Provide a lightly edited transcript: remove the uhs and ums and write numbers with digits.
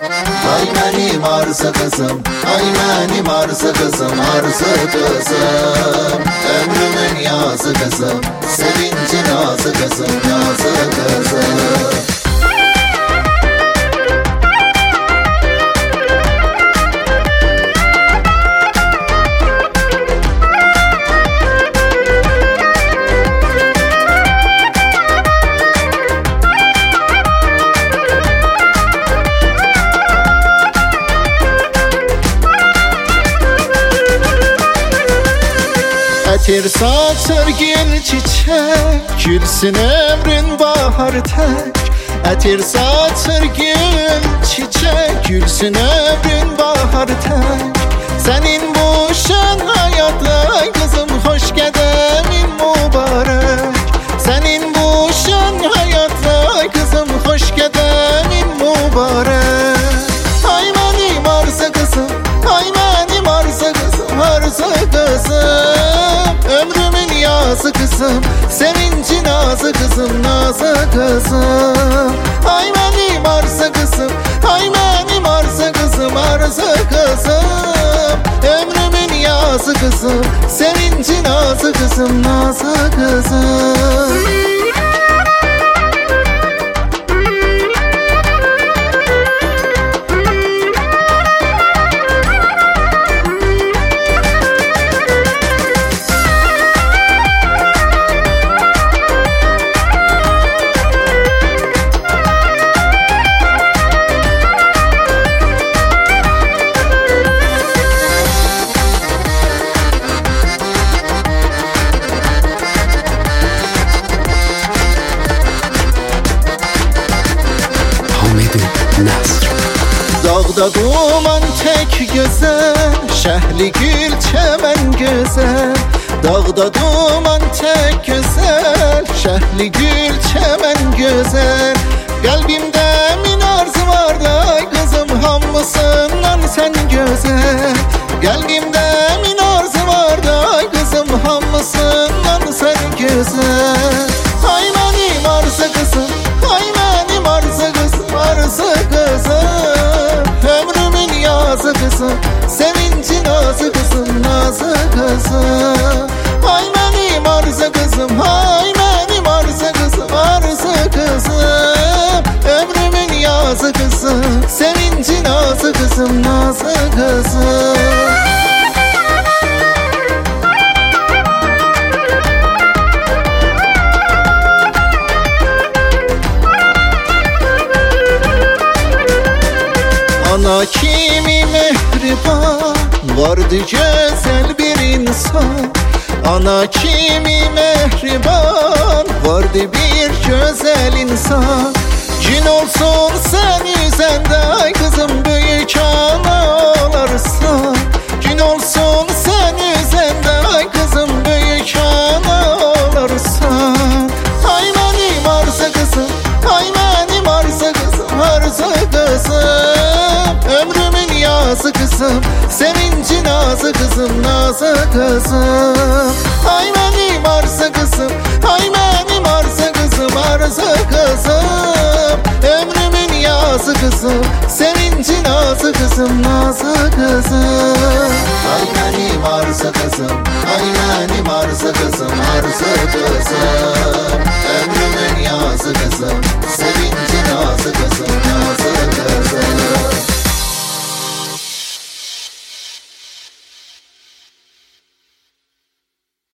Ay benim arsa kızım, ay benim arsa kızım, arsa kızım. Ömrümün yazı kızım, sevinci nazı kızım, yazı kızım. Ətir saçır gül çiçek, gülsün ömrün bahar tek. Ətir saçır gül çiçek, gülsün ömrün bahar tek. Senin bu şen hayatla kızım, hoş gedemin mübarek. Senin bu şen hayatla kızım, hoş gedemin mübarek. Ay benim arsa kızım, ay benim arsa kızım, arsa kızım. Ömrümün yazı kızım, sevinci nazı kızım, nazı kızım. Ay benim arsa kızım, ay benim arsa kızım, arsa kızım. Ömrümün yazı kızım, sevinci nazı kızım, nazı kızım. Dağda duman tek güzel, şehli gül çemen güzel. Dağda duman tek güzel, şehli gül çemen güzel. Kalbimde min arzu var da kızım, hamısından sen güzel. Kalbimde min arzu var da kızım, hamısından sen güzel. Ay benim arsa kızım, ay benim arsa kızım, arsa kızım. Ömrümün yazı kızım, sevinci nazı kızım, nazı kızım. Ay benim arsa kızım, ay benim arsa kızım, arsa kızım. Ömrümün yazı kızım, sevinci nazı kızım, nazı kızım. Ana kimi mehriban, vardı güzel bir insan. Ana kimi mehriban, vardı bir güzel insan. Gün olsun sen yüzende kızım, büyük ana olarsan. Gün olsun sen yüzende kızım, büyük ana olarsan. Ay benim arsa kızım, ay benim arsa kızım, arsa kızım. Ömrümün yazı kızım, sevinci nazı kızım, nazı kızım. Ay benim arsa kızım, ay benim arsa kızım, arsa kızım. Ömrümün yazı kızım, sevinci nazı kızım, nazı kızım. Ay benim arsa kızım, ay benim arsa kızım, arsa kızım. Ömrümün yazı kızım, sevinci nazı kızım, nazı kızım.